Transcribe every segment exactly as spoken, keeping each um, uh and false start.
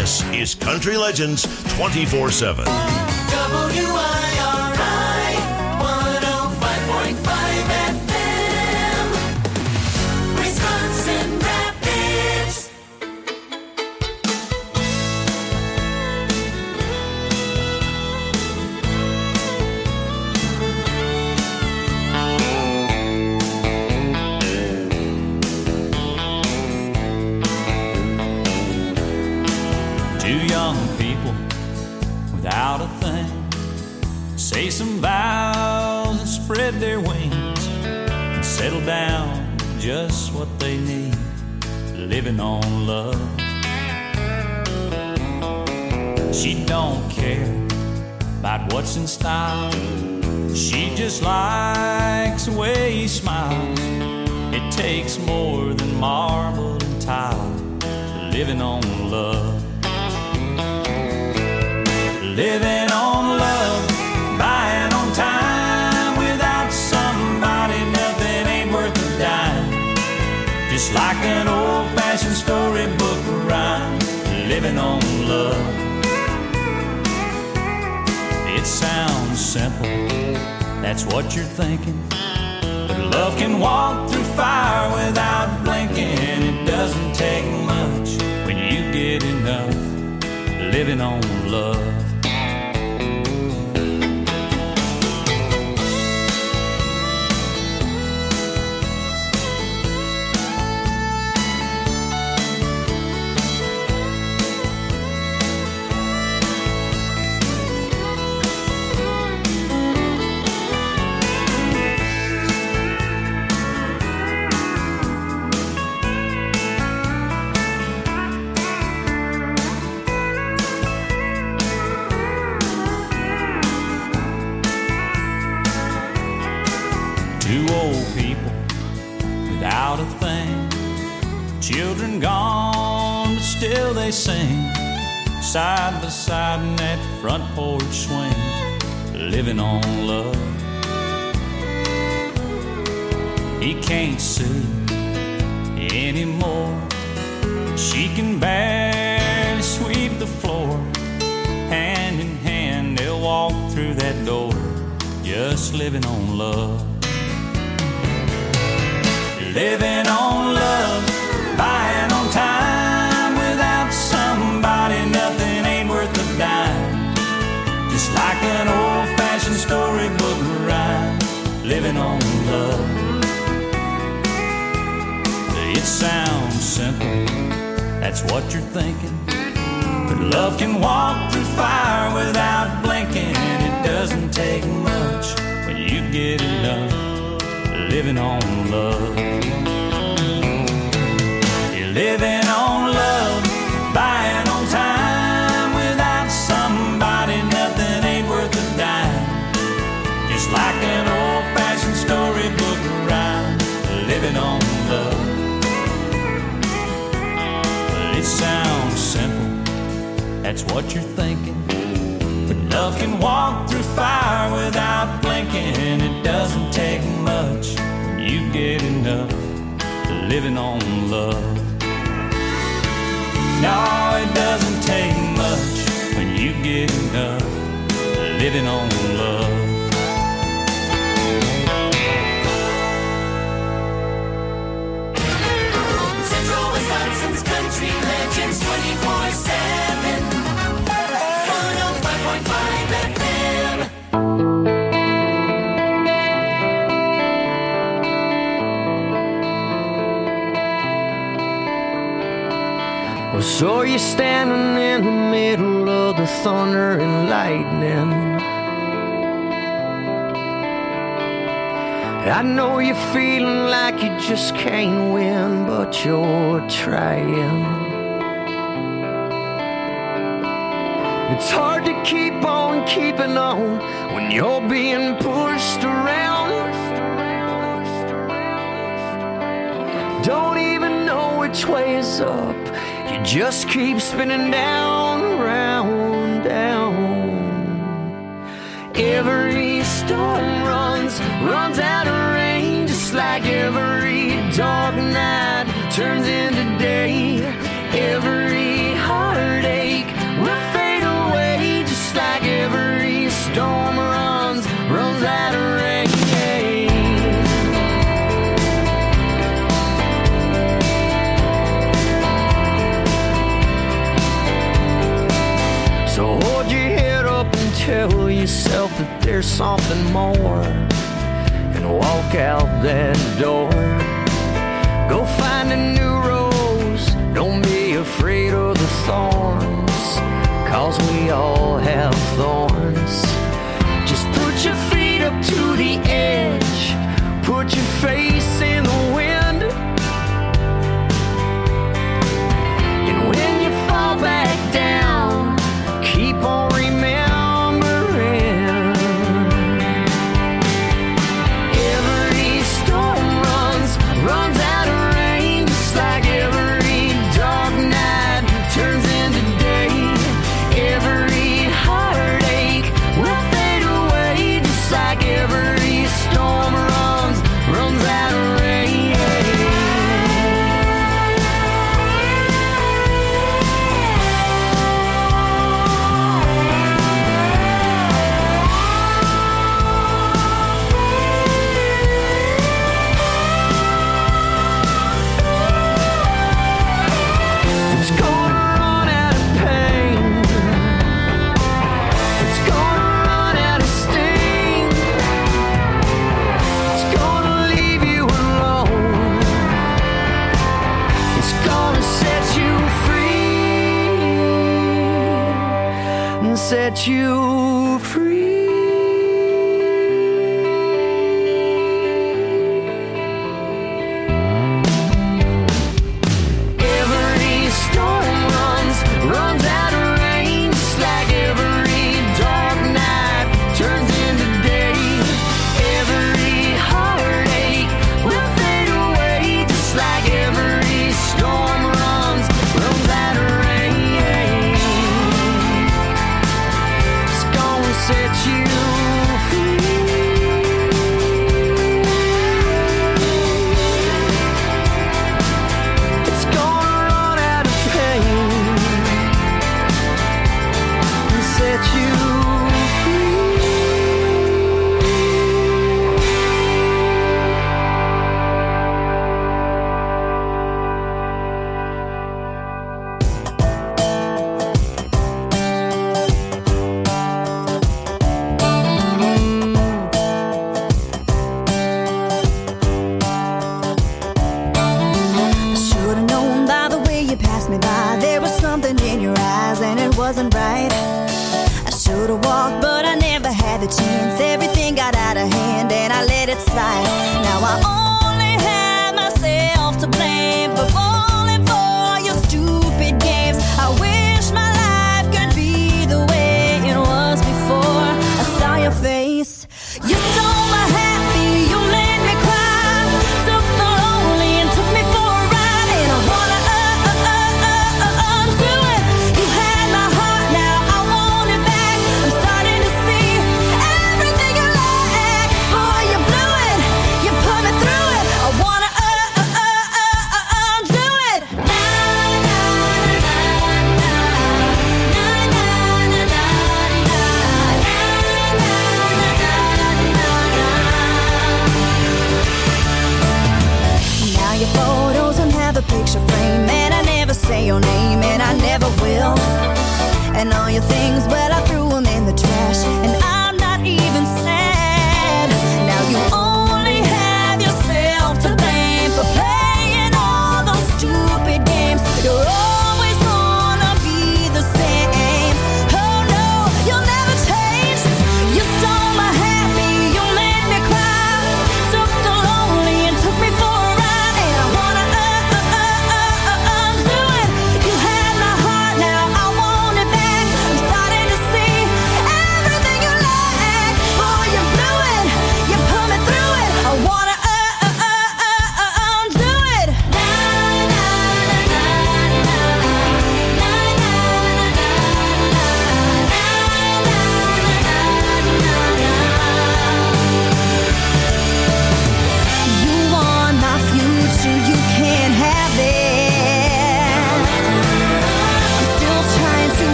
This is Country Legends twenty-four seven. W I R I one oh five point five F M, Wisconsin Rapids. Two young people without a thing say some vows and spread their wings and settle down just what they need, living on love. She don't care about what's in style, she just likes the way he smiles. It takes more than marble and tile, living on love. Living on love, buying on time. Without somebody, nothing ain't worth a dime. Just like an old-fashioned storybook rhyme, living on love. It sounds simple, that's what you're thinking, but love can walk through fire without blinking. It doesn't take much when you get enough, living on love. Two old people without a thing, children gone, but still they sing, side by side in that front porch swing, living on love. He can't see anymore, she can barely sweep the floor. Hand in hand they'll walk through that door, just living on love. Living on love, buying on time. Without somebody, nothing ain't worth a dime. Just like an old-fashioned storybook rhyme, living on love. It sounds simple, that's what you're thinking, but love can walk through fire without blinking. It doesn't take much when you get enough, living on love. You're living on love, buying on time. Without somebody, nothing ain't worth a dime. Just like an old-fashioned storybook rhyme, living on love. It sounds simple, that's what you're thinking, but love can walk through fire without blinking. It doesn't take much when you get enough, living on love. No, it doesn't take much when you get enough, living on love. Central Wisconsin's Country Legends twenty-four seven, one oh five point five F M. Well, so you're standing in the middle of the thunder and lightning. I know you're feeling like you just can't win, but you're trying. It's hard to keep on keeping on when you're being pushed around. Don't even know which way is up, you just keep spinning down, round, down. Every storm runs, runs out of rain, just like every dark night turns into day. Every heartache tell yourself that there's something more and walk out that door. Go find a new rose, don't be afraid of the thorns, 'cause we all have thorns. Just put your feet up to the edge, put your face in the wind, and when you fall back down, keep on remembering. Every storm runs, runs out of rain, just like every dark night turns into day. Every heartache will fade away, just like every storm runs, runs out of rain. It's gonna run out of pain, it's gonna run out of sting, it's gonna leave you alone, it's gonna set you free, and set you free. Every storm runs, runs out of rain, just like every dark night turns into day. Every heartache will fade away, just like every storm runs, runs out of rain. It's gonna set you free. It's gonna run out of pain and set you free. I should've known by the way you passed me by, there was something in your eyes and it wasn't right. I should've walked, but I never had the chance. Everything got out of hand and I let it slide. Now I only have myself to blame for falling for your stupid games. I wish my life could be the way it was before I saw your face. You stole my happy, you made me cry, took the lonely and took me for a ride, and I wanna uh, uh, uh, uh, uh, undo it. You had my heart, now I want it back. I'm starting to see everything you lack. Boy, you blew it, you put me through it. I wanna uh, uh, uh, uh, uh, undo it. Na na na na na na na na Now your photos don't have a picture frame, and I never say your name, and I never will. And all your things, well, I threw them in the trash, and I'm not even sad. Now you only have yourself to blame for playing all those stupid games. You're always gonna be the same. Oh no, you'll never change. You stole my happy, you made me cry, took the lonely and took me for a ride, and I wanna uh, uh, uh, uh, uh, undo it. You had my heart, now I want it back. I'm starting to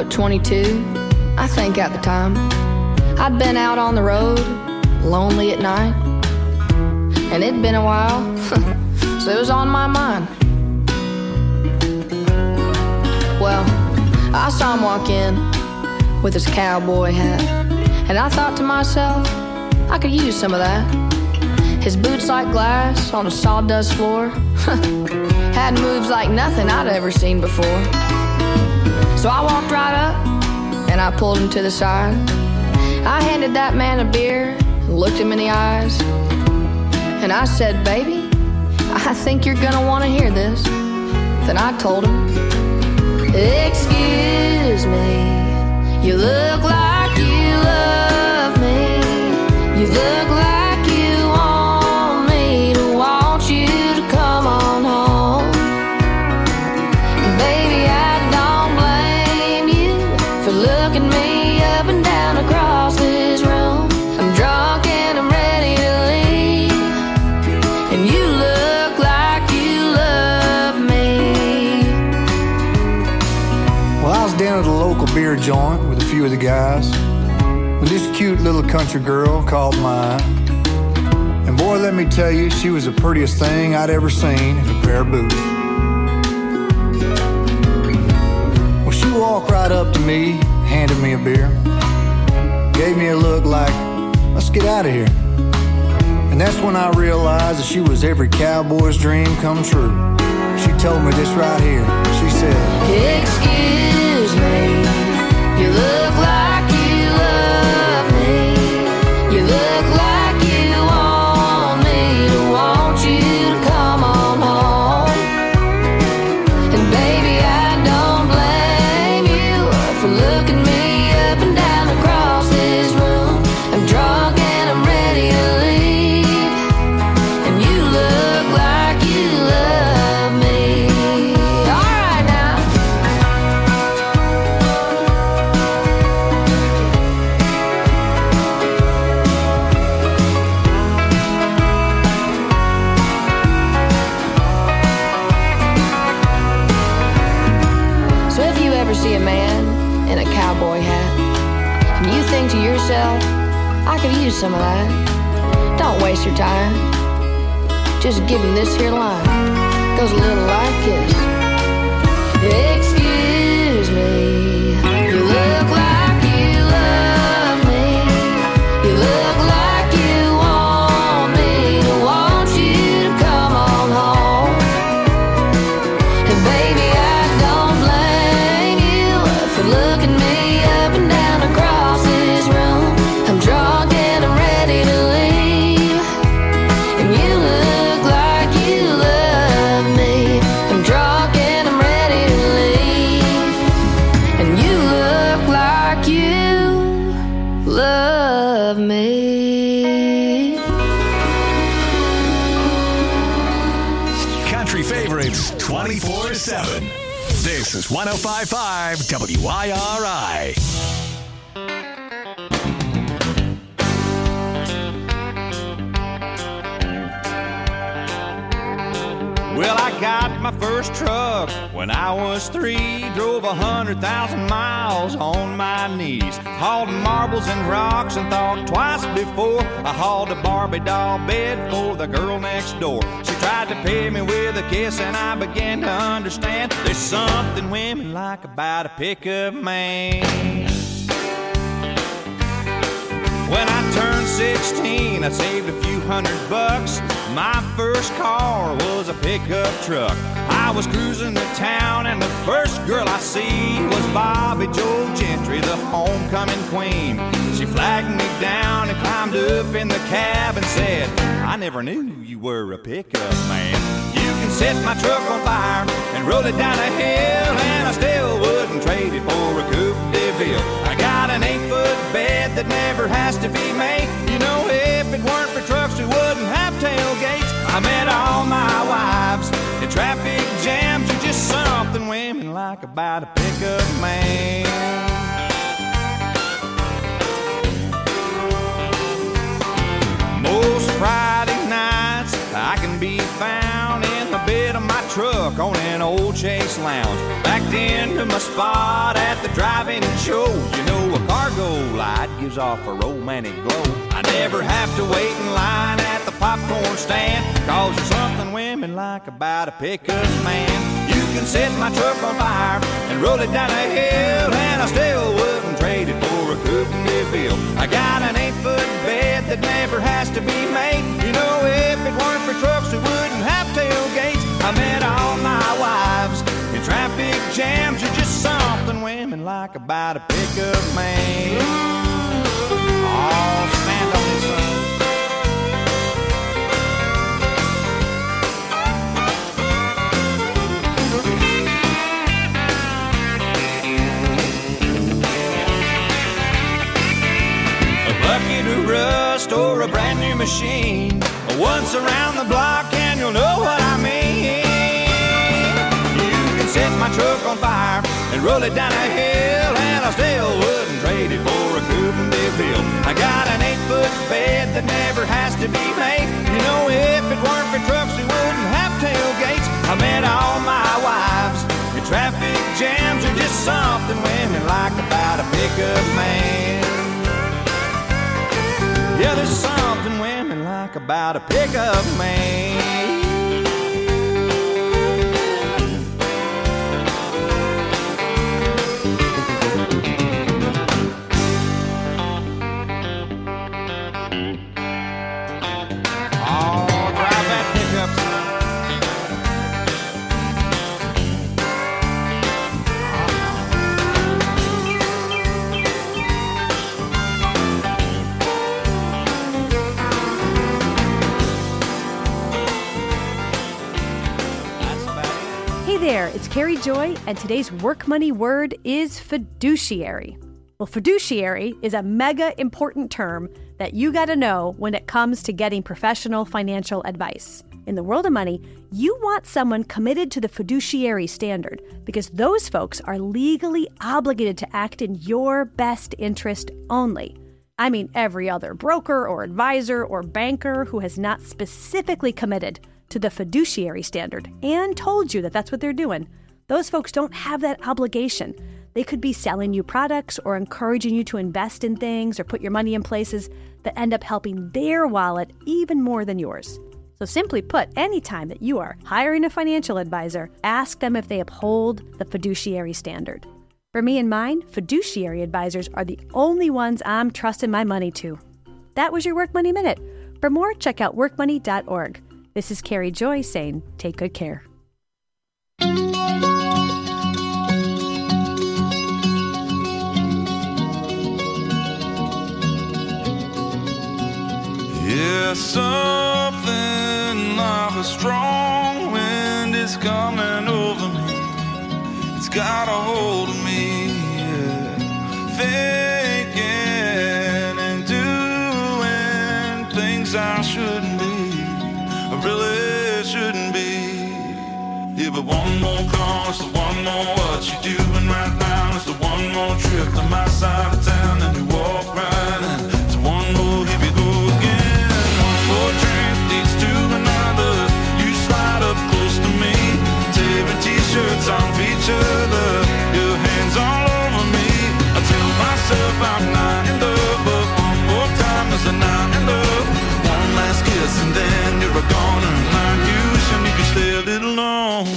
what, twenty-two? I think at the time. I'd been out on the road, lonely at night, and it'd been a while, so it was on my mind. Well, I saw him walk in with his cowboy hat, and I thought to myself, I could use some of that. His boots like glass on a sawdust floor had moves like nothing I'd ever seen before. So I walked right up and I pulled him to the side. I handed that man a beer and looked him in the eyes, and I said, baby, I think you're gonna want to hear this. Then I told him, excuse me, you look like you love me. You look like you want me to want you to come on home. Baby, I don't blame you for looking me up and down across this room. I'm drunk and I'm ready to leave, and you look like you love me. Well, I was down at a local beer joint with a few of the guys, with this cute little country girl called mine. And boy, let me tell you, she was the prettiest thing I'd ever seen in a pair of boots. Well, she walked right up to me, handed me a beer, gave me a look like, let's get out of here. And that's when I realized that she was every cowboy's dream come true. She told me this right here. She said, excuse me, you look like you love me. You look like you want me to want you to come on home. And baby, I don't blame you for looking me up and down across this room. I'm drunk and I'm ready to leave, and you look like you love me. All right now. So if you ever see a man in a cowboy hat, and you think to yourself, I could use some of that, don't waste your time. Just give him this here line. Goes a little like this. Excuse me, you look like you love me. You look like you want me to want you to come on home. And baby, I don't blame you for looking me up and down across this room. I'm drunk and I'm ready to leave, and you look like you love me. I'm drunk and I'm ready to leave, and you look like you love me. Country favorites twenty-four seven. This is one oh five point five W I R I. Well, I got my first truck when I was three. Drove a hundred thousand miles on my knees. Hauled marbles and rocks and thought twice before I hauled a Barbie doll bed for the girl next door. She tried to pay me with a kiss and I began to understand there's something women like about a pickup man. When I turned sixteen, I saved a few hundred bucks. My first car was a pickup truck. I was cruising to town and the first girl I see was Bobby Joe Gentry, the homecoming queen. She flagged me down and climbed up in the cab and said, I never knew you were a pickup man. You can set my truck on fire and roll it down a hill, and I still wouldn't trade it for a Coupe de Ville. I got an eight-foot bed that never has to be made. You know, if it weren't for trucks, we wouldn't have tailgates. I met all my wives in traffic jams. Are just something women like about a pickup man. Most Friday nights I can be found in the bed of my truck on an old Chase Lounge. Back backed into my spot at the drive-in show. You know, a cargo light gives off a romantic glow. I never have to wait in line at the popcorn stand, cause there's something women like about a pickup man. You can set my truck on fire and roll it down a hill, and I still wouldn't trade it for a coupe de ville. I got an eight-foot bed that never has to be made. You know, if it weren't for trucks, we wouldn't have tailgates. I met all my wives in traffic jams. You're just something women like about a pickup man. Oh, stand on this one. A bucket of rust or a brand new machine, once around the block and you'll know what I mean. Set my truck on fire and roll it down a hill, and I still wouldn't trade it for a coupe de ville. I got an eight-foot bed that never has to be made. You know, if it weren't for trucks, we wouldn't have tailgates. I met all my wives in traffic jams. Are just something women like about a pickup man. Yeah, there's something women like about a pickup man. There, it's Carrie Joy, and today's work money word is fiduciary. Well, fiduciary is a mega important term that you got to know when it comes to getting professional financial advice. In the world of money, you want someone committed to the fiduciary standard because those folks are legally obligated to act in your best interest only. I mean, every other broker or advisor or banker who has not specifically committed to the fiduciary standard and told you that that's what they're doing, those folks don't have that obligation. They could be selling you products or encouraging you to invest in things or put your money in places that end up helping their wallet even more than yours. So simply put, anytime that you are hiring a financial advisor, ask them if they uphold the fiduciary standard. For me and mine, fiduciary advisors are the only ones I'm trusting my money to. That was your Work Money Minute. For more, check out work money dot org. This is Carrie Joy saying, take good care. Yeah, something like a strong wind is coming over me. It's got a hold of me, yeah. Thinking and doing things I shouldn't be. I really shouldn't be. Yeah, but one more call, it's the one more what you doing right now. It's the one more trip to my side of town, and you walk right in. It's one more, here we go again. One more drink leads to another. You slide up close to me, tearing t-shirts off each other. Your hands all over me. I tell myself I'm not in love, but one more time is a not in love. One last kiss and then you're gone, and I'm you wishing you could stay a little longer.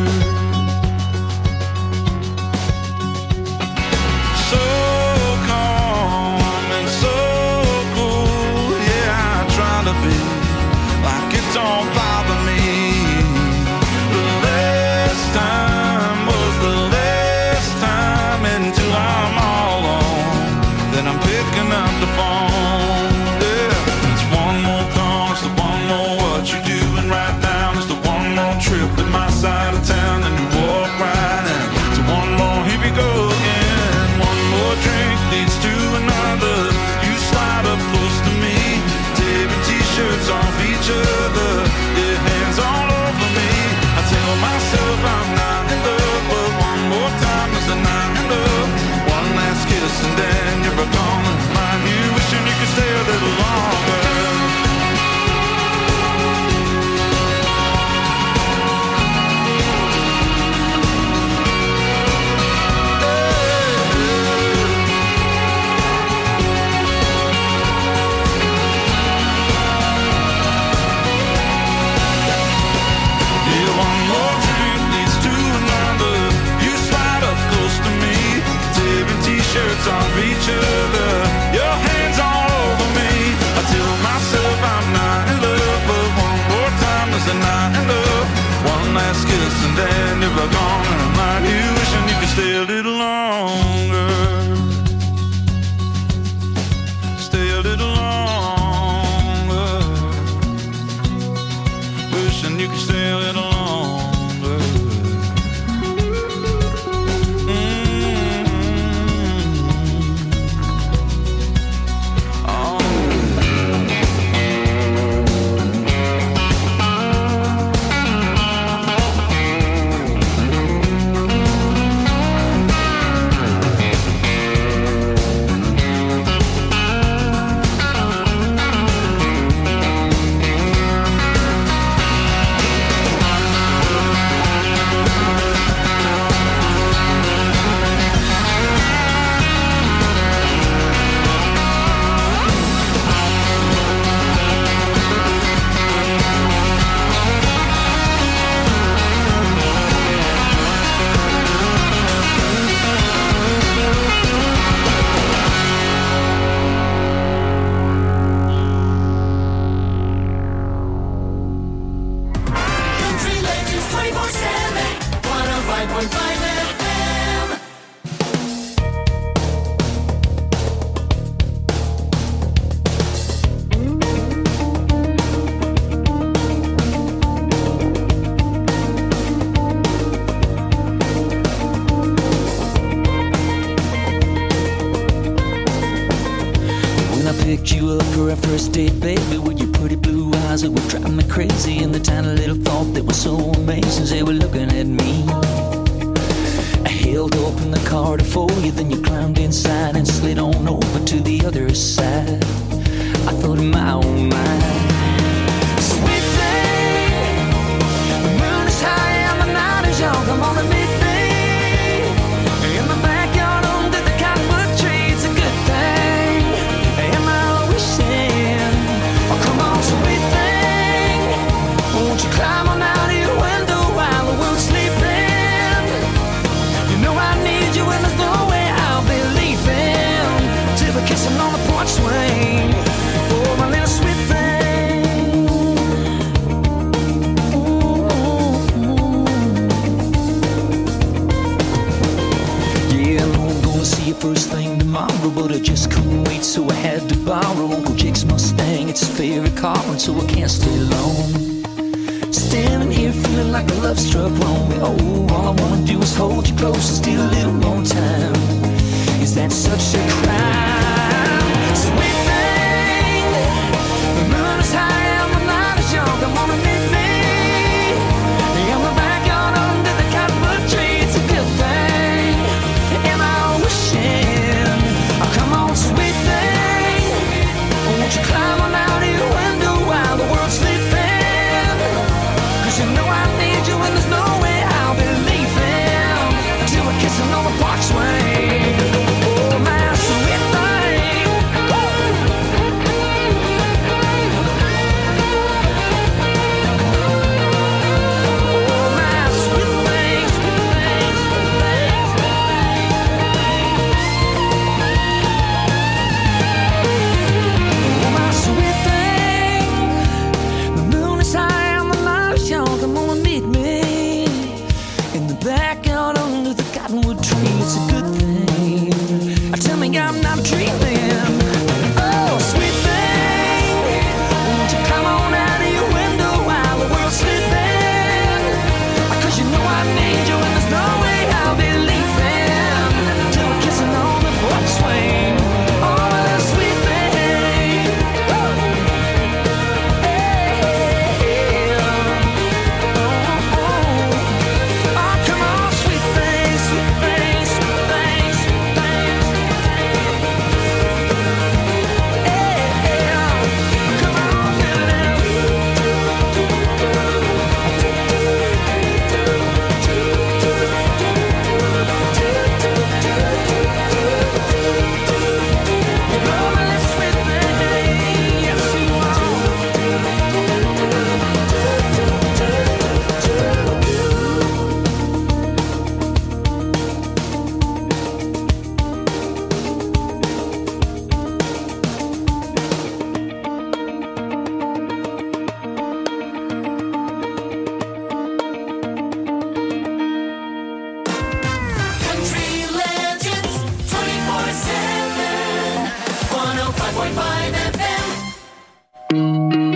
So calm and so cool, yeah, I try to be like it don't bother me. The last time was the last time until I'm all alone. Then I'm picking up the phone. Yeah, it's one more call, it's the one more what you doing right now. It's the one more trip to my side of town, and you walk right in. So one more, here we go again. One more drink leads to another. You slide up close to me, tearing t-shirts off each other. Your hands all over me. I tell myself I'm not in love, but one more time is a not in love. One last kiss and then you're gone. Mind you wishing you could are gone and I'm not here wishing you could stay a little longer. Stay a little longer. Wishing you could stay a little longer. Picked you up for our first date, baby, with your pretty blue eyes that would drive me crazy, and the tiny little thought that was so amazing, they were looking at me. I held open the car to for you, then you climbed inside and slid on over to the other side. I thought in my own mind, sweet thing, the moon is high and the night is young, come on and meet me in the backyard under the cottonwood tree. It's a good thing. Oh, come on, sweet thing, won't you climb on out of your window while the world's sleeping? You know I need you and there's no way I'll be leaving till we're kissing on the porch swing. Oh, my little sweet thing. Yeah, I know I'm gonna see you first thing tomorrow, but I just couldn't wait, so I had to borrow Uncle Jake's Mustang. It's his favorite car, and so I can't stay long. Standing here feeling like a love struck wrong. Oh, all I wanna do is hold you close and steal a little more time. Is that such a crime? Sweet thing, the moon is high and the night is young. Come on and meet me in the backyard under the cottonwood tree. It's a good thing, am I wishing? Oh, come on, sweet thing, won't you climb on out of your window while the world's sleeping? Cause you know I need you and there's no way I'll be leaving until we're kissing on the porch swing. Oh, my sweet thing, point five F M.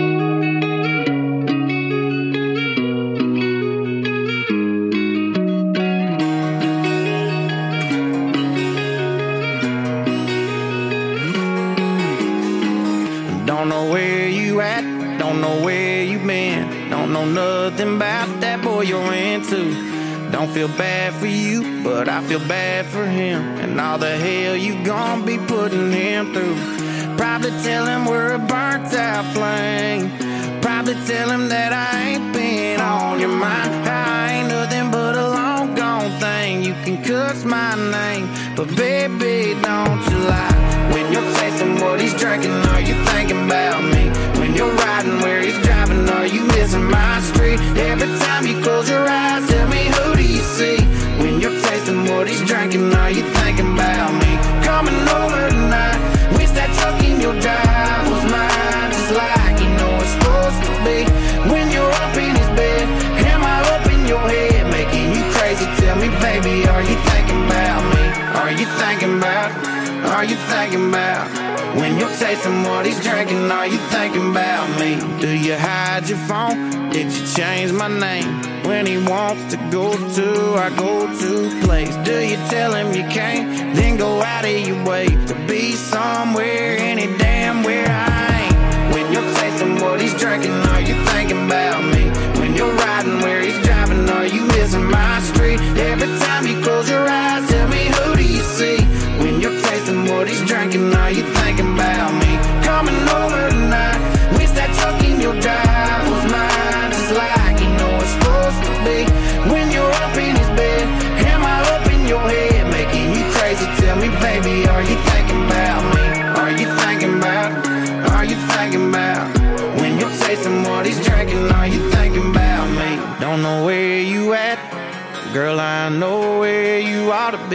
Don't know where you at, don't know where you been, don't know nothing about that boy you're into. Don't feel bad for you, but I feel bad for him, and all the hell you gon' be putting him through. Probably tell him we're a burnt out flame, probably tell him that I ain't been on your mind. I ain't nothing but a long gone thing, you can cuss my name, but baby don't you lie. When you're tasting what he's drinking, are you thinking about me? When you're riding where he's driving, are you missing my street? Every time you close your eyes, tell me who do you see? When you're tasting what he's drinking, are you thinking about me? Coming over tonight, wish that truck in your drive was mine, just like you know it's supposed to be. When you're up in his bed, am I up in your head, making you crazy? Tell me, baby, are you thinking about me? Are you thinking about, are you thinking about? When you're tasting what he's drinking, are you thinking about me? Do you hide your phone? Did you change my name? When he wants to go to our go-to place, do you tell him you can't, then go out of your way to be somewhere, any damn where I ain't? When you're tasting what he's drinking, are you thinking about me? When you're riding where he's driving, are you missing my street? Every time you close your eyes, tell me who do you see? When you're tasting what he's drinking, are you thinking about me? Coming over tonight, wish that truck in your drive was mine, just like you know it's supposed to be. When you're up in his bed, am I up in your head, making you crazy? Tell me, baby, are you thinking about me? Are you thinking about, are you thinking about? When you're tasting what he's drinking, are you thinking about me? Don't know where you at, girl, I know where you ought to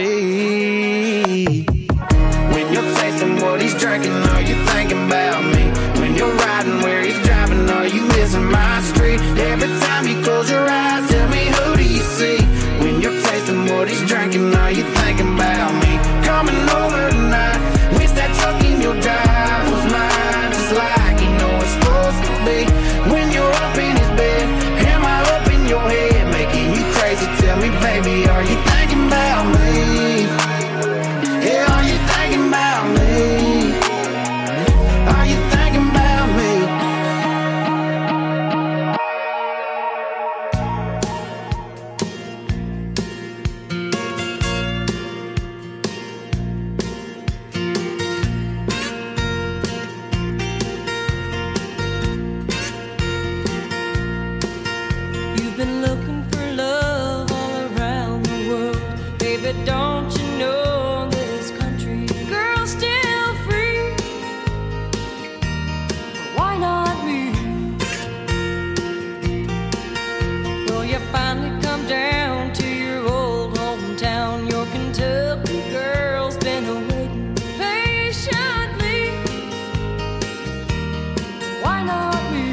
be. When you're tasting what he's drinking, are you thinking about me? When you're riding where he's driving, are you missing my street? Every time you close your eyes, tell me who do you see? When you're tasting what he's drinking, are you thinking about me? Coming over tonight, wish that truck in your drive was mine, just like you know it's supposed to be. When you're up in his bed, am I up in your head, making you crazy? Tell me, baby, are you thinking about me? Yeah, are you thinking about me? Are you thinking about me? You've been looking for love all around the world, baby, don't you know this country girl's still free? Why not me? Will you finally come down to your old hometown? Your Kentucky girl's been awaiting patiently. Why not me?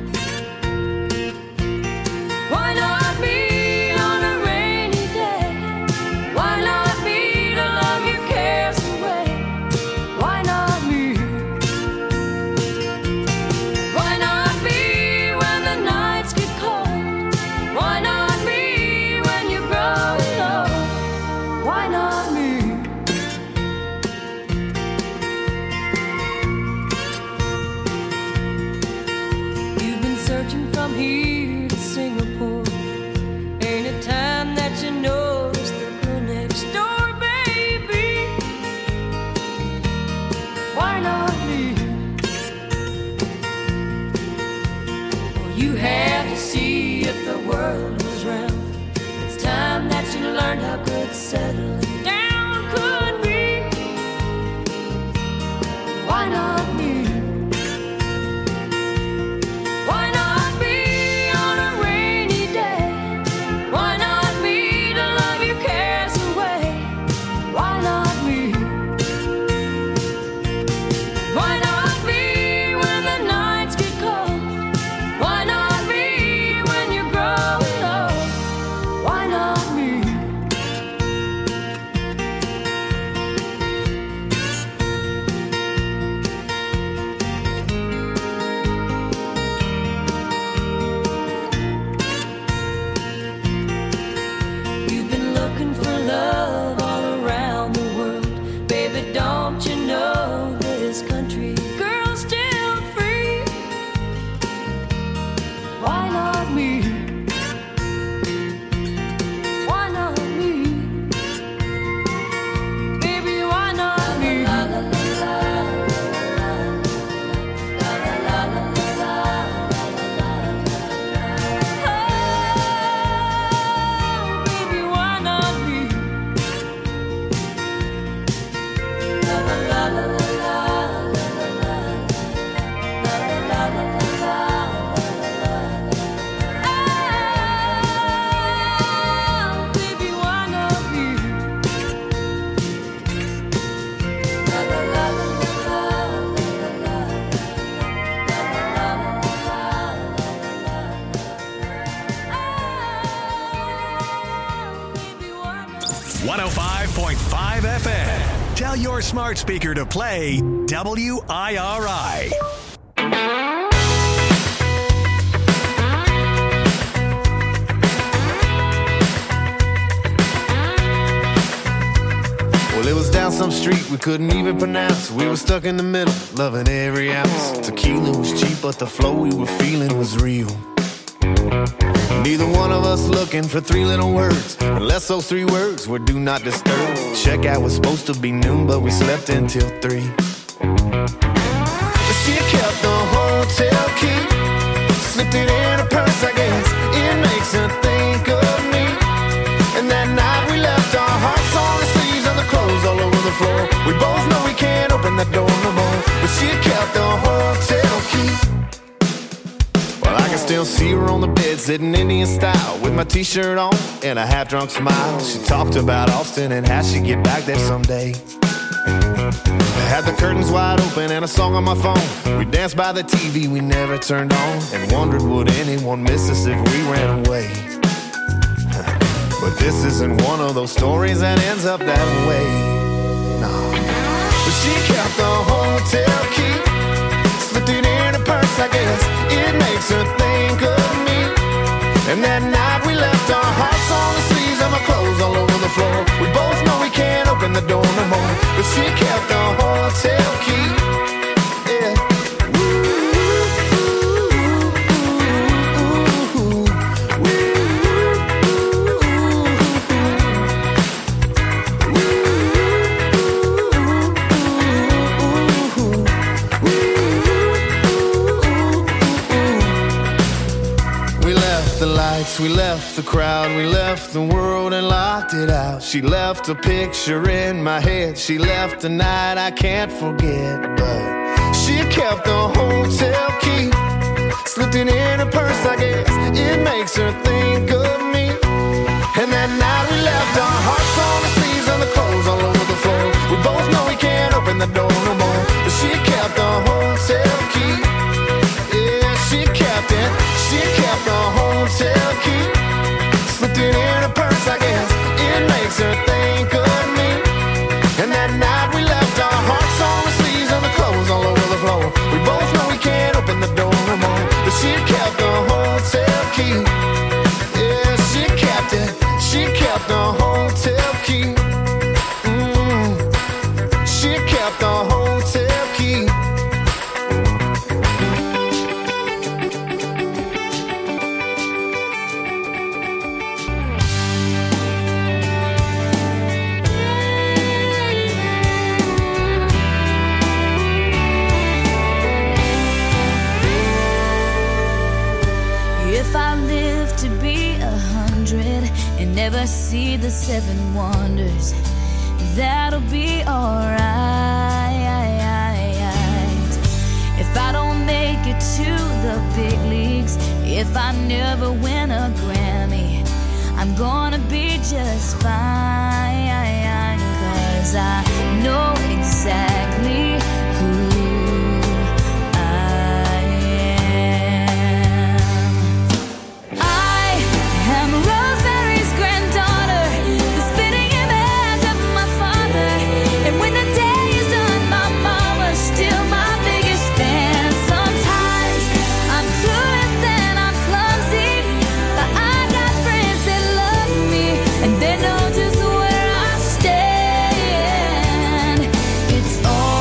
Why not me on a rainy day? Why not me to love your cares away? Why not me? Why not me when the nights get cold? Why not me when you're growing old? Why not me? You've been searching from here to Singapore. Ain't it time that you notice the girl next door, baby? Why not me? Well, you had to see if the world was round. It's time that you learned how good settling down could be. Why not me? Why not me on a rainy day? Why not me to love your cares away? Why not me? Why not me when the nights get cold? Why not me when you're growing one oh five point five F M. Tell your smart speaker to play W I R I. Well, it was down some street we couldn't even pronounce. We were stuck in the middle, loving every ounce. Tequila was cheap, but the flow we were feeling was real. Neither one of us looking for three little words, unless those three words were do not disturb. Checkout was supposed to be noon, but we slept until three. She kept the hotel key, slipped it in her purse, I guess. It makes her think of me. And that night we left our hearts on the sleeves and the clothes all over the floor. We both know we can't open that door no more, but she kept the hotel key. Well, I can still see her on the bed, sitting Indian style, with my t-shirt on and a half-drunk smile. She talked about Austin and how she'd get back there someday. I had the curtains wide open and a song on my phone. We danced by the T V we never turned on, and wondered would anyone miss us if we ran away. But this isn't one of those stories that ends up that way. No. But she kept the hotel key, slipped it in her purse, I guess. It makes her think of me. And that night we left our hearts on the sleeves and my clothes all over the floor. We both know we can't open the door no more, but she kept the hotel key. Yeah. We left the crowd, we left the world and locked it out. She left a picture in my head, she left a night I can't forget. But she kept the hotel key, slipped it in her purse, I guess. It makes her think of me. And that night we left our hearts on the sleeves and the clothes all over the floor. We both know we can't open the door no more, but she kept the hotel key. Yeah, she kept it, she kept the hotel key, slipped it in her purse, I guess. It makes her think of me. And that night we left our hearts on the sleeves and the clothes all over the floor. We both know we can't open the door no more, but she kept the hotel key. Yeah, she kept it, she kept the hotel key. Mm, she kept the hotel key. If I live to be a hundred and never see the seven wonders, that'll be alright. If I don't make it to the big leagues, if I never win a Grammy, I'm gonna be just fine. 'Cause I know exactly who and they know just where I stand. It's all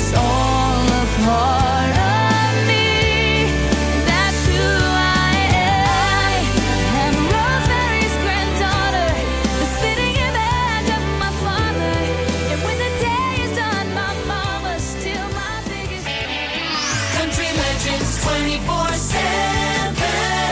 It's all a part of me. That's who I am. I'm Rosemary's granddaughter, the spitting image of my father. And when the day is done, my mama's still my biggest fan. Country Legends twenty-four seven.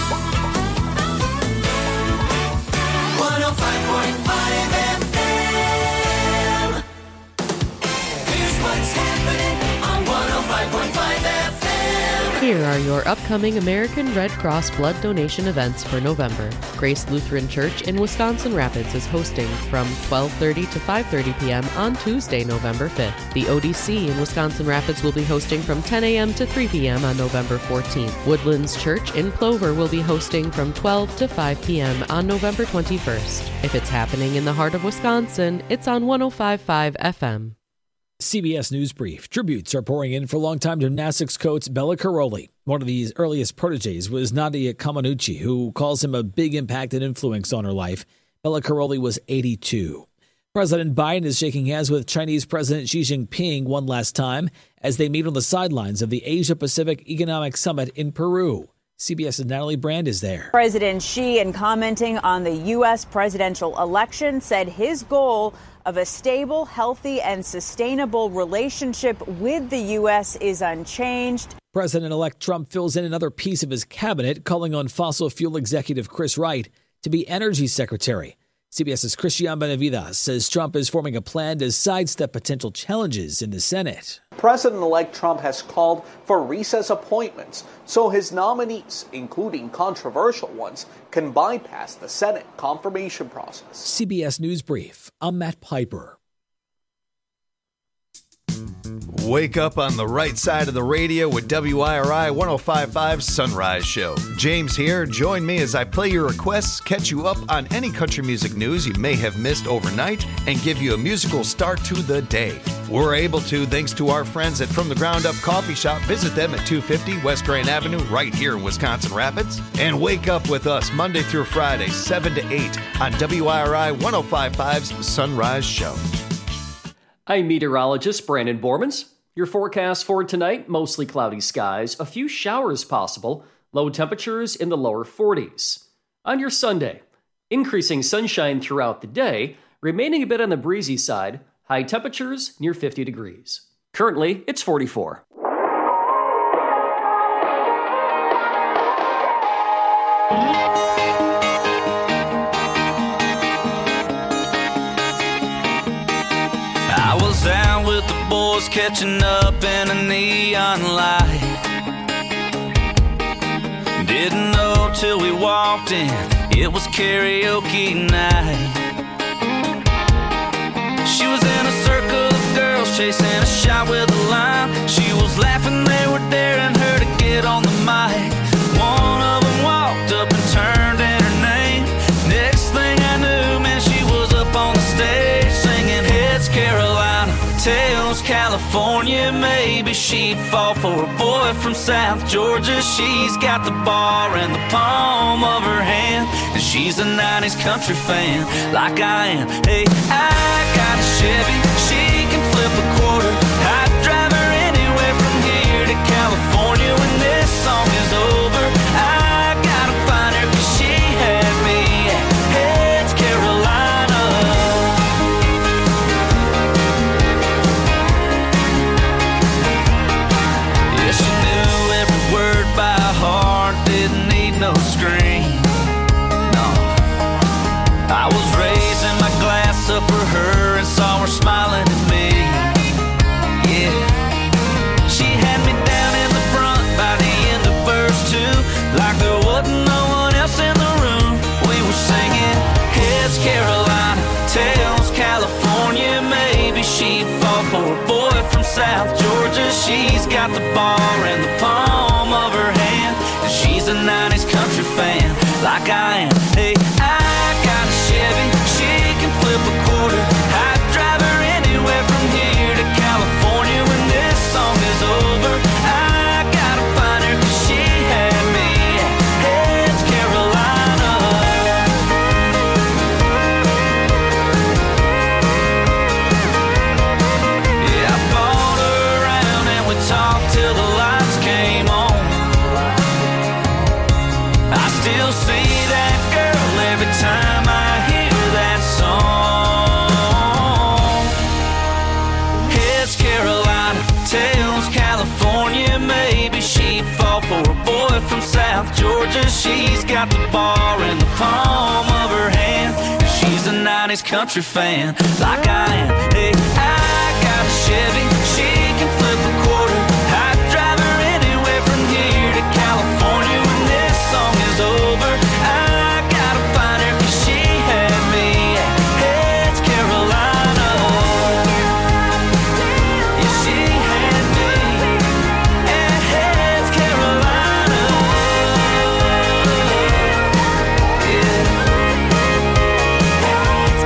one oh five point five F M. Here's what's happening on one oh five point five F M. Here are your upcoming American Red Cross blood donation events for November. Grace Lutheran Church in Wisconsin Rapids is hosting from twelve thirty to five thirty p.m. on Tuesday, November fifth. The O D C in Wisconsin Rapids will be hosting from ten a.m. to three p.m. on November fourteenth. Woodlands Church in Plover will be hosting from twelve to five p.m. on November twenty-first. If it's happening in the heart of Wisconsin, it's on one oh five point five F M. C B S News Brief. Tributes are pouring in for longtime gymnastics coach Bela Karolyi. One of these earliest proteges was Nadia Comaneci, who calls him a big impact and influence on her life. Bela Karolyi was eighty-two. President Biden is shaking hands with Chinese President Xi Jinping one last time as they meet on the sidelines of the Asia-Pacific Economic Summit in Peru. CBS's Natalie Brand is there. President Xi, in commenting on the U S presidential election, said his goal of a stable, healthy, and sustainable relationship with the U S is unchanged. President-elect Trump fills in another piece of his cabinet, calling on fossil fuel executive Chris Wright to be energy secretary. CBS's Christian Benavides says Trump is forming a plan to sidestep potential challenges in the Senate. President-elect Trump has called for recess appointments so his nominees, including controversial ones, can bypass the Senate confirmation process. C B S News Brief. I'm Matt Piper. Wake up on the right side of the radio with W I R I one oh five point five Sunrise Show. James here. Join me as I play your requests, catch you up on any country music news you may have missed overnight, and give you a musical start to the day. We're able to thanks to our friends at From the Ground Up Coffee Shop. Visit them at two fifty West Grand Avenue right here in Wisconsin Rapids. And wake up with us Monday through Friday, seven to eight on W I R I one oh five point five's Sunrise Show. I'm meteorologist Brandon Bormans. Your forecast for tonight, mostly cloudy skies, a few showers possible, low temperatures in the lower forties. On your Sunday, increasing sunshine throughout the day, remaining a bit on the breezy side, high temperatures near fifty degrees. Currently, it's forty-four. I was out with the boys catching up in a neon light. Didn't know till we walked in, it was karaoke night. She was in a circle of girls chasing a shot with a line. She was laughing, they were daring her to get on the mic. One of them walked up and turned in her name. Next thing I knew, man, she was up on the stage singing Heads Carolina, Tails California. Maybe she'd fall for a boy from South Georgia. She's got the bar in the palm of her hand, and she's a nineties country fan like I am. Hey, I got a Chevy, she can flip a quarter. I'd drive her anywhere from here to California. When this song is over, I gotta find her, 'cause she had me at Heads Carolina. Yeah, she knew every word by heart, didn't need no screen. No, I was raising my glass up for her and saw her smiling at me. Yeah, she had me down in the front by the end of verse two, like there wasn't no one else in the room. We were singing Heads Carolina, Tails California. Maybe she'd fall for a boy from South Georgia. She's got the bar in the palm of her hand, and she's a nineties country fan like I am. Hey, I got a Chevy, she can flip a quarter. I'd drive her anywhere from here to California. When this song is over, I gotta find her, 'cause she had me at Heads Carolina. Yeah, I bought her South Georgia. She's got the bar in the palm of her hand. She's a nineties country fan, like I am. Hey, I got a Chevy, she can flip a quarter. I'd drive her anywhere from here to California. When this song is over, I gotta find her, 'cause she had me at Heads Carolina. Yeah, she had me at Heads Carolina. Yeah. Heads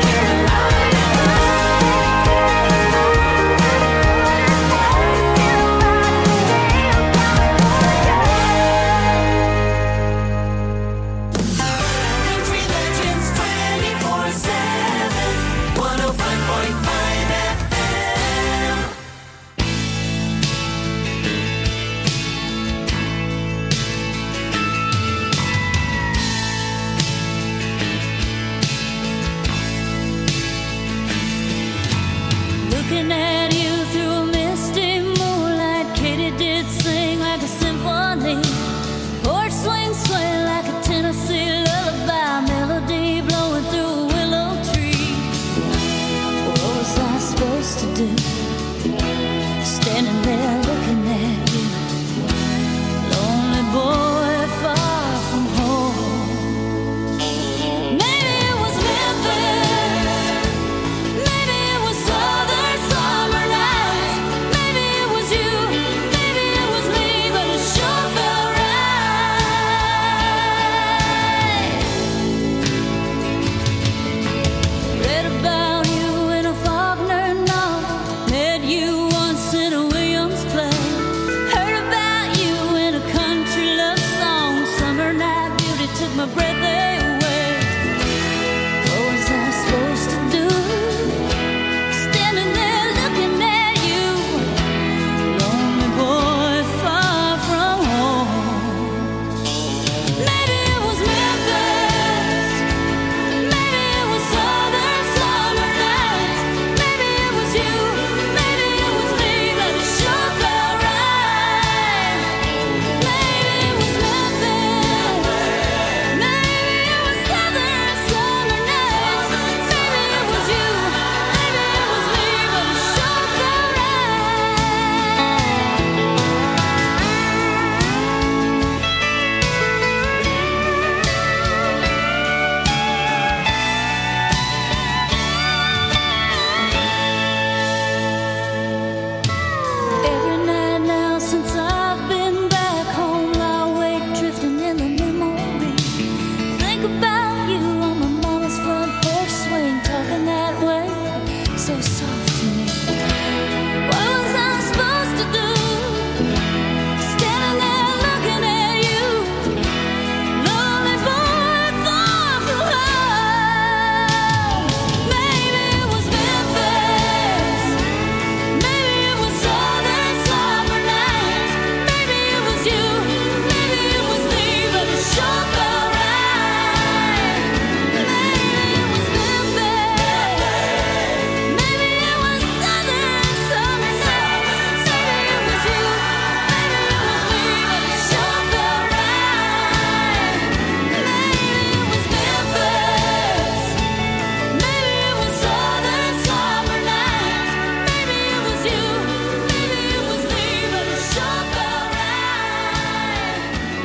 Country Legends twenty-four seven, one oh five point five F M. Looking at you through a misty moonlight, Katy did sing like a symphony. Porch swing sway like a Tennessee lullaby, melody blowing through a willow tree. What was I supposed to do? Standing there looking at you, lonely boy far from home. Maybe it was Memphis. Maybe it was southern summer nights. Maybe it was you. Maybe it was me, but it sure felt right. Read about you in a Faulkner novel. Met you once in a Williams play. Heard about you in a country love song. Summer night beauty took my breath away. What was I supposed to do? Standing there looking at you, lonely boy far from home. Maybe it was Memphis. Maybe it was southern summer nights. Maybe it was you. Maybe it was me, but it sure felt right. Maybe it was Memphis. Maybe it was southern summer nights. Maybe it was you. Maybe it was me, but it sure felt Every night now since I've been back home, I wake drifting in the memory. Think about you on my mama's front porch swing, talking that way, so soft to me. What was I supposed to do? Standing there looking at you, lonely boy far from home. Maybe it was Memphis. Maybe it was southern summer nights. Maybe it was you. Maybe it was me, but it sure felt right. Maybe it was Memphis. Maybe it was southern summer nights. Maybe it was you. Maybe it was me, but it sure felt right. Maybe it was Memphis. Maybe it was southern summer nights. Maybe it was you. Maybe it was me, but it sure felt right.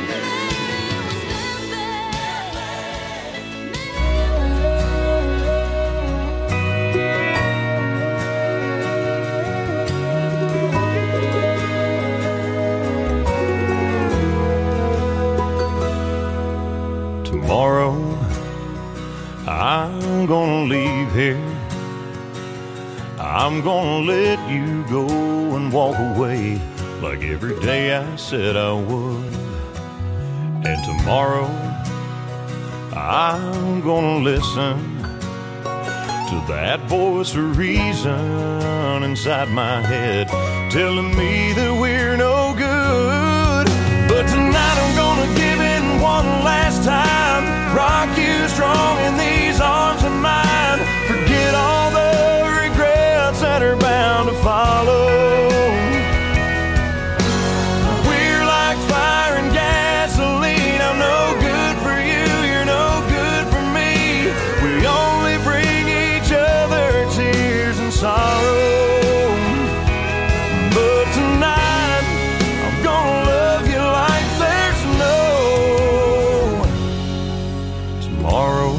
Tomorrow, I'm gonna leave here. I'm gonna let you go and walk away like every day I said I would. And tomorrow, I'm gonna listen to that voice of reason inside my head telling me that we're no good. But tonight I'm gonna give in one last time, rock you strong in these arms of mine. Forget all the regrets that are bound to follow. We're like fire and gasoline, tonight I'm gonna love you like there's no tomorrow.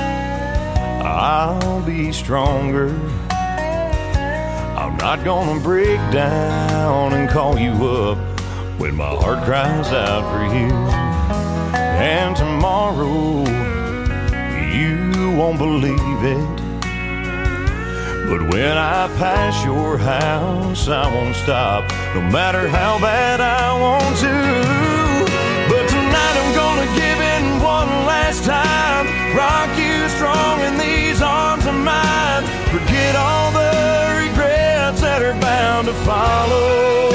I'll be stronger. I'm not gonna break down and call you up when my heart cries out for you. And tomorrow, you won't believe it, but when I pass your house, I won't stop, no matter how bad I want to. But tonight I'm gonna give in one last time, rock you strong in these arms of mine, forget all the regrets that are bound to follow.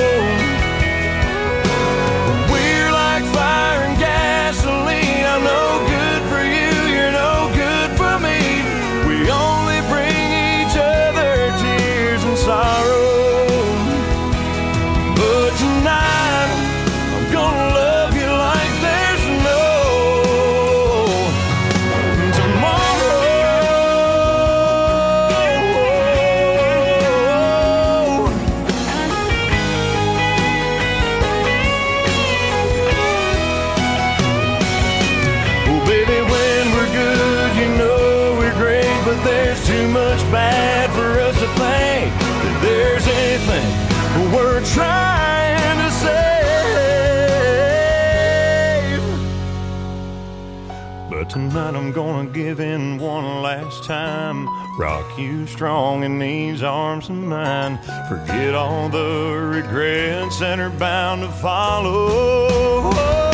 We're like fire and gasoline, I'm no good for you, you're no good for me. We only bring each other tears and sorrow. But tonight I'm gonna love you like there's no tomorrow. Oh baby, when we're good, you know we're great, but there's too much bad for us to think that there's anything we're trying to save. But tonight I'm gonna give in one last time, rock you strong in these arms of mine, forget all the regrets that are bound to follow.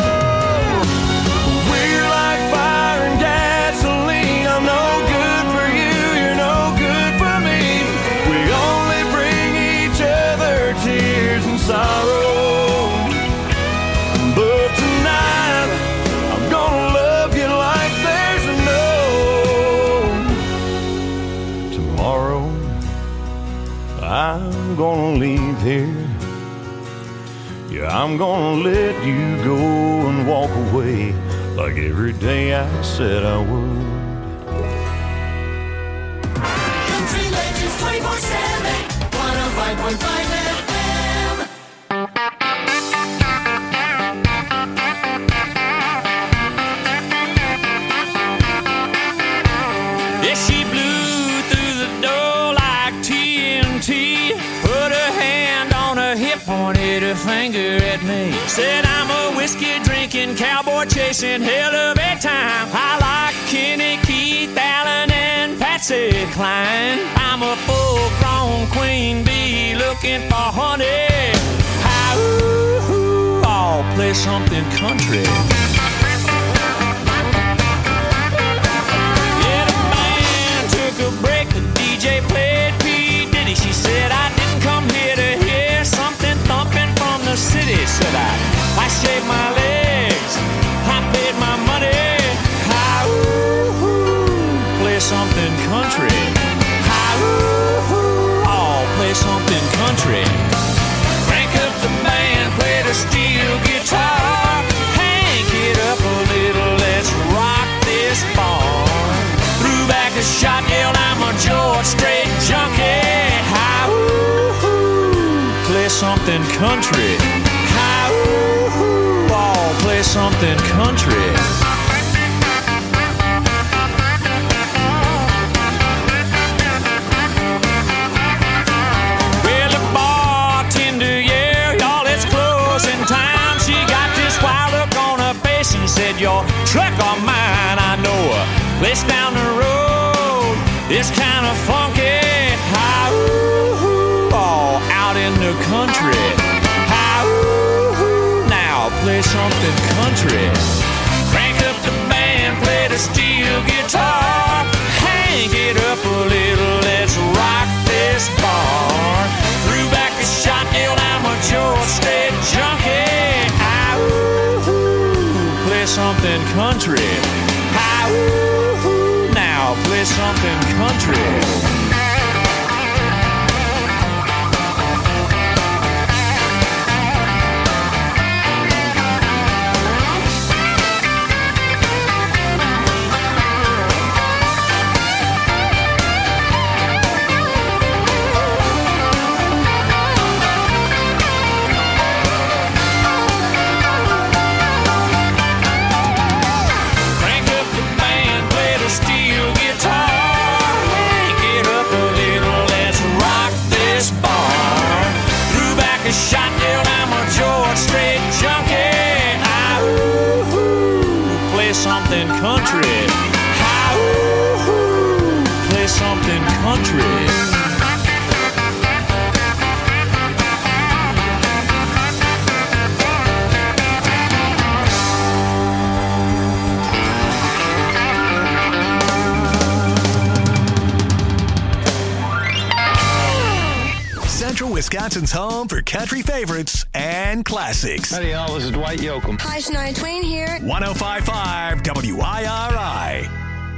We're like fire and gasoline, I'm no good for you, you're no good for me. We only bring each other tears and sorrow. But tonight I'm gonna love you like there's no tomorrow. I'm gonna leave here. Yeah, I'm gonna let you go and walk away like every day I said I would. Country Legends twenty-four seven, one oh five point five F M. Yeah, she blew through the door like T N T, put her hand on her hip, pointed her finger at me, said I'm a whiskey drinking, cowboy chasing hell of a time. I like Kenny, Keith, Allen, and Patsy Cline. I'm a full-grown queen bee looking for honey. How, ooh, ooh, I'll play something country. Yeah, the band took a break, the D J played P. Diddy. She said I didn't come here to hear something thumping from the city. Said I, I shaved my legs, I paid my money. How, ooh, ooh, play something country. How, ooh, ooh, I'll play something country. Crank up the band, play the steel guitar. Hank it up a little, let's rock this barn. Threw back a shot, yelled I'm a George Strait junkie. How, ooh, ooh, play something country. How, ooh, ooh, I'll play something country. Well, the bartender, yeah, y'all, it's closing time. She got this wild look on her face and said, your truck or mine, I know a place down the road. It's kind of funky. How, ooh, ooh, all out in the country. How, ooh, ooh, now play something country. Crank up the band, play the steel guitar. Hang it up a little, let's rock this bar. Threw back a shot, yelled I'm a George Strait junkie. How, ooh, ooh, play something country. How, ooh, ooh, now play something country. shot till I'm a George Strait junkie. I ooh, play something country. I ooh, play something country. Central Wisconsin's home for country favorites and classics. Howdy, y'all. This is Dwight Yoakam. Hi, Shania Twain here. one oh five point five W I R I.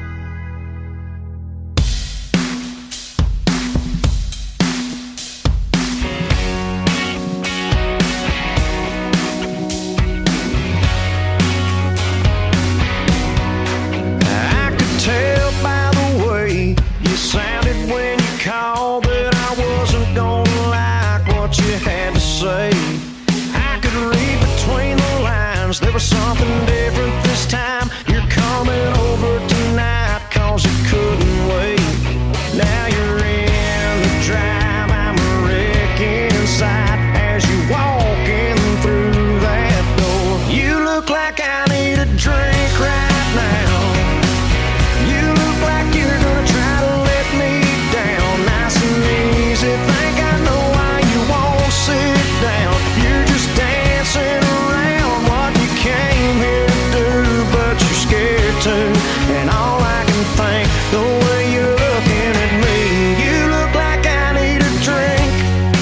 I could tell by the way you sounded when you called that I wasn't gonna like what you had to say. I could read between the lines, there was something different this time. You're coming over tonight cause you couldn't wait. Now you're in the drive, I'm a wreck inside as you walking through that door. You look like I need a drink right now. You look like you're gonna try to let me down nice and easy. Think I know why you won't sit down. You're just dancing around what you came here to do, but you're scared to. And all I can think, the way you're looking at me, you look like I need a drink.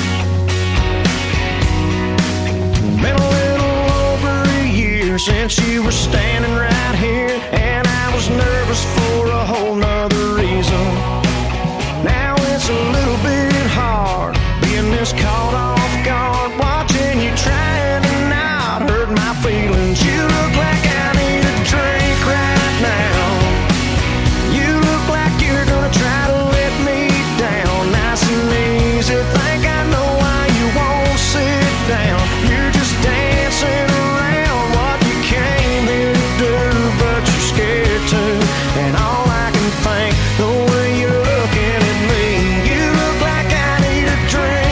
Been a little over a year since you were standing right here, and I was nervous for a whole nother reason. Now it's a little bit hard being this caught off guard, watching you trying to not hurt my feelings. You look like I need a drink right now. You look like you're gonna try to let me down nice and easy. Think I know why you won't sit down. You're just dancing around what you came here to do, but you're scared to. And all I can think, the way you're looking at me, you look like I need a drink.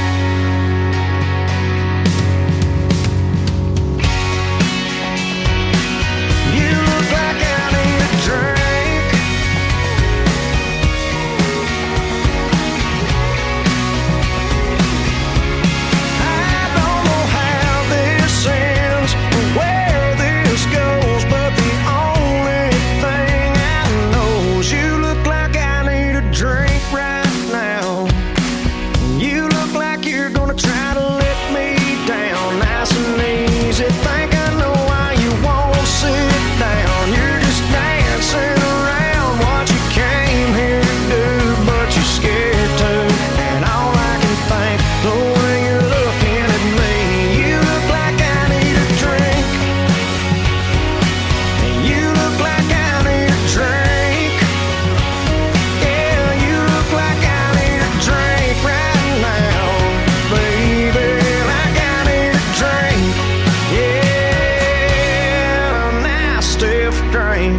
You look like I need a drink. I don't know how this ends or where this goes, but the only thing I know is you look like I need a drink right now. You look like you're gonna try to let me down nice and easy. Think I know why you won't sit down. You're just dancing around what you came here to do, but you're scared to. And all I can think, the way you're looking at me, you look like I need a drink. You look like I need a drink. Yeah, you look like I need a drink right now, baby. Like I need a drink. Yeah, a nice stiff drink.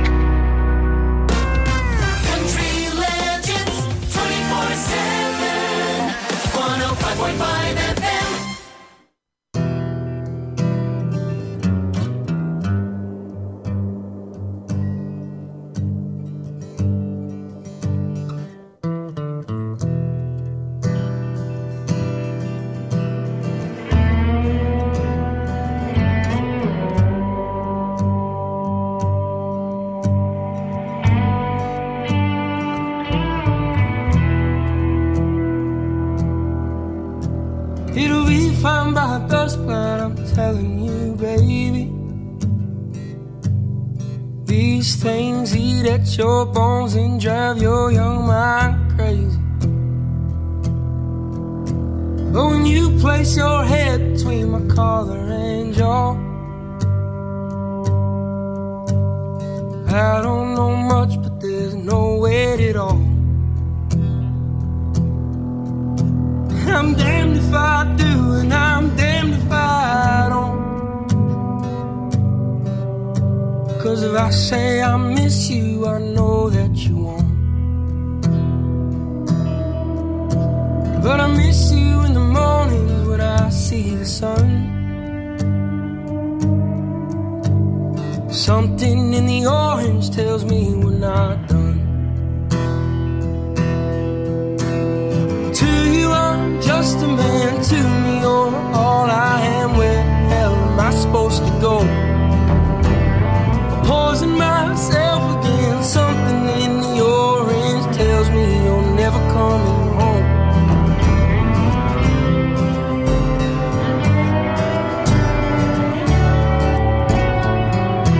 Country legends, twenty-four seven, one oh five point five F M. It'll be fine by dusk, but I'm telling you, baby, these things eat at your bones and drive your young mind crazy. But when you place your head between my collar and jaw, I don't know much, but there's no weight at all. I'm damned if I do, and I'm damned if I don't. 'Cause if I say I miss you, I know that you won't. But I miss you in the mornings when I I see the sun. Something in the orange tells me we're not done.